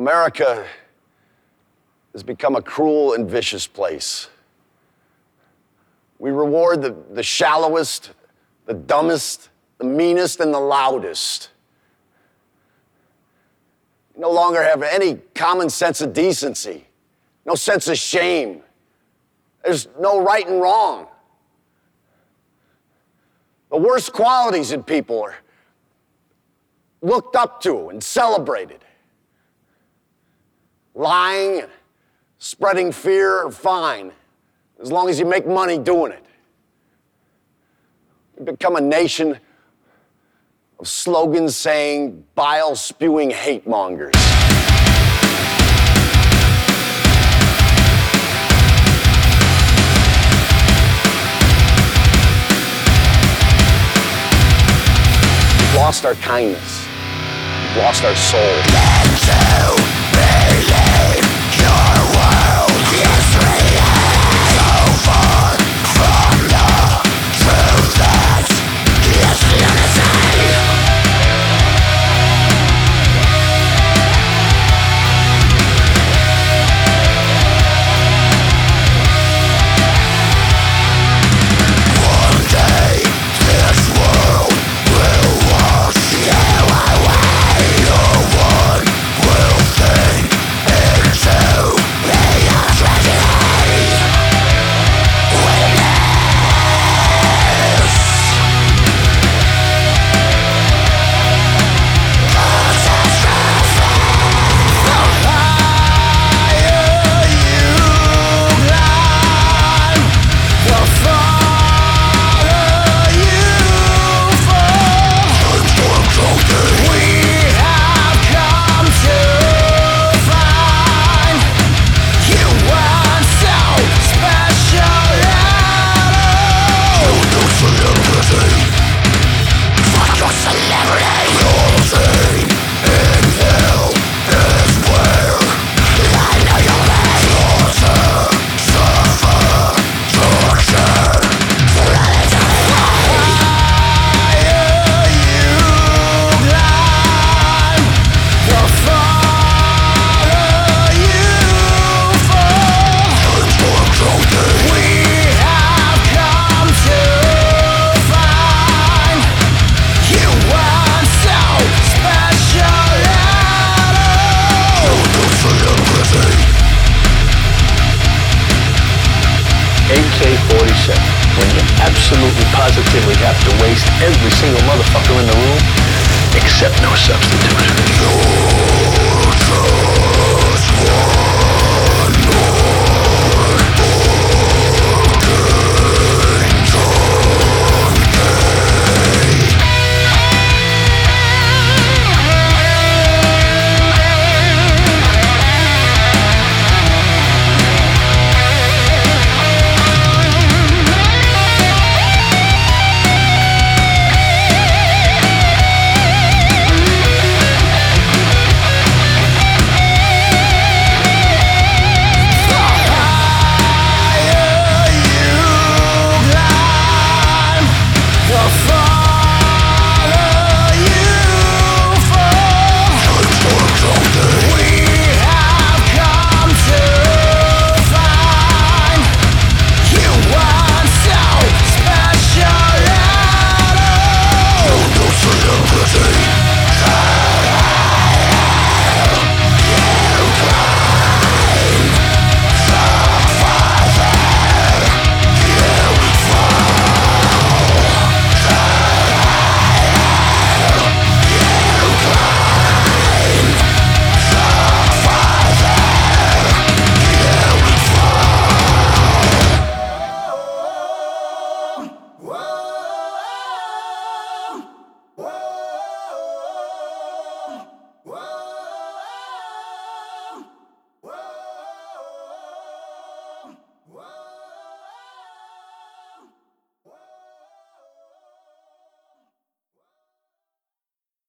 America has become a cruel and vicious place. We reward the shallowest, the dumbest, the meanest, and the loudest. We no longer have any common sense of decency, no sense of shame. There's no right and wrong. The worst qualities in people are looked up to and celebrated. Lying, spreading fear are fine, as long as you make money doing it. We've become a nation of slogans saying, bile-spewing hate mongers. We've lost our kindness. We've lost our soul. AK-47, when you absolutely positively have to waste every single motherfucker in the room, except no substitute.